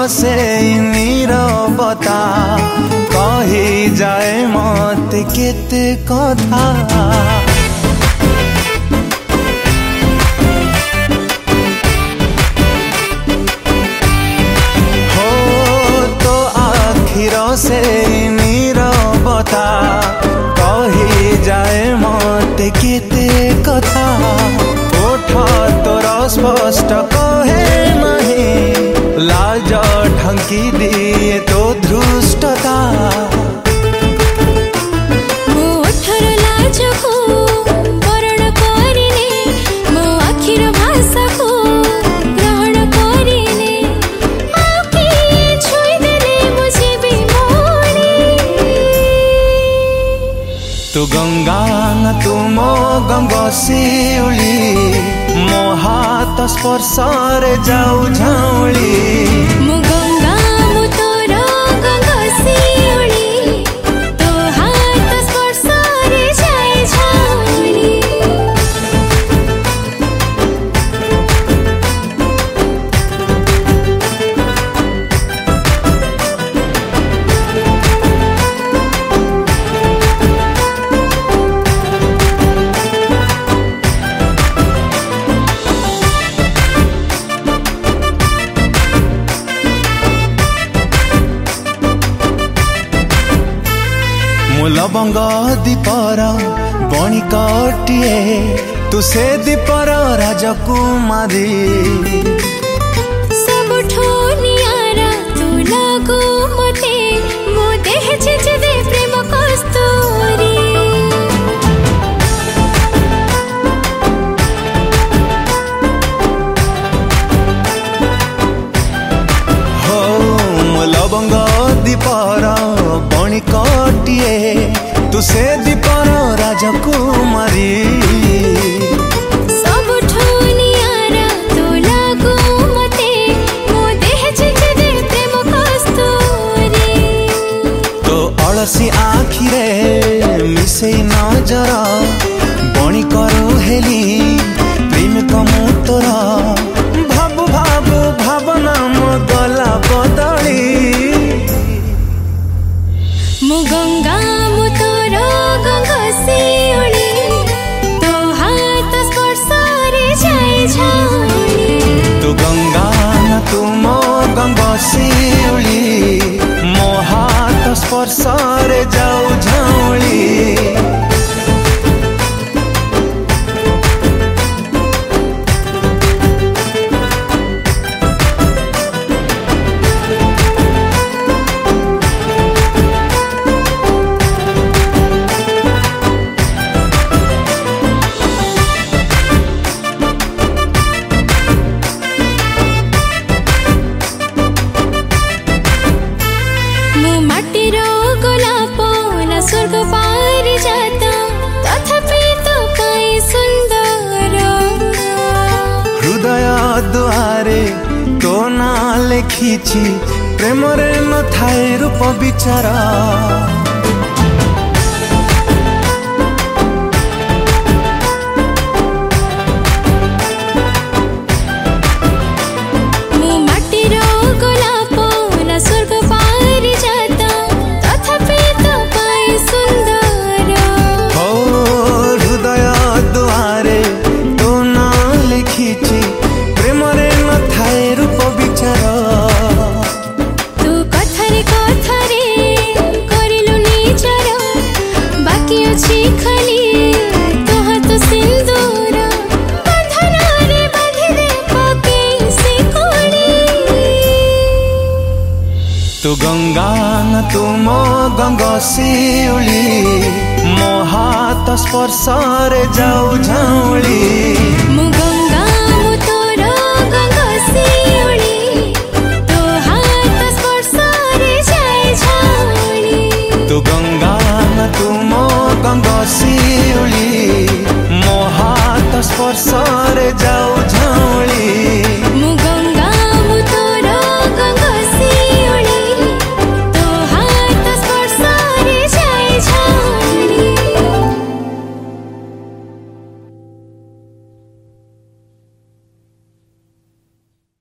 से नीरवता कही जाए मत केते कथा हो तो आखिर से नीरवता कही जाए मत केते कथा ओठ तोर स्पष्ट कहे नहीं लाज ढंकी दिए तो धृष्टता मो ओठर लाज को बरण करिने मो आखिर भाषा को ग्रहण करिने आके छुई देले मुझे भी मोड़ी तू गंगा न तू मो गंगा शिउली मो हाथ स्पर्श रे जाऊ झाउली मो गंगा मो तोर गंगा शिउली तो हाथ स्पर्श रे जाए झाउली लवंग दीपर बणी कटिए तू से दीपर राजकुमारी सबठो नियारा तू लागो मते मो देह छिछि दे प्रेम कस्तूरी हो लवंग दीपर बणी कटिए तू से दीपर राजकुमारी सबठो नियारा तू लागो मते मो देह छिछि दे प्रेम कस्तूरी तो अलसी आखिरे मिसे नजर बणी करू हेली प्रेम कमु तोर भाबु भाबु भावना मो गला बदली मो गंगा मो तोर गंगा शिउली तो हाथ स्पर्श रे जाए झाउली तू गंगा न तू मो गंगा शिउली मो हाथ स्पर्श रे जाऊ झाउली मो माटीर गोलाप ना स्वर्ग पारि जाता तथापि तो काई सुंदर हृदय दुआरे तो ना लेखिछि प्रेम रे न थाए रूप विचार मो माटीर गोलाप ना स्वर्ग पारि जाता तथापि तो काई सुंदर हो हृदय दुआरे तो ना लिखिछि प्रेम रे न थाए रूप विचार तू कथरे कथरे करिलु निजर बाकी अछि खाली तो हाथ सिंदूर बंधन रे बांधि दे पके से कोड़ी तू गंगा न तू मो गंगा शिउली मो हाथ स्पर्श रे जाऊ झाउली मो गंगा मो तोर गंगा शिउली तो हाथ स्पर्श रे जाए झाउली तू गंगा न तू मो गंगा शिउली मो हाथ स्पर्श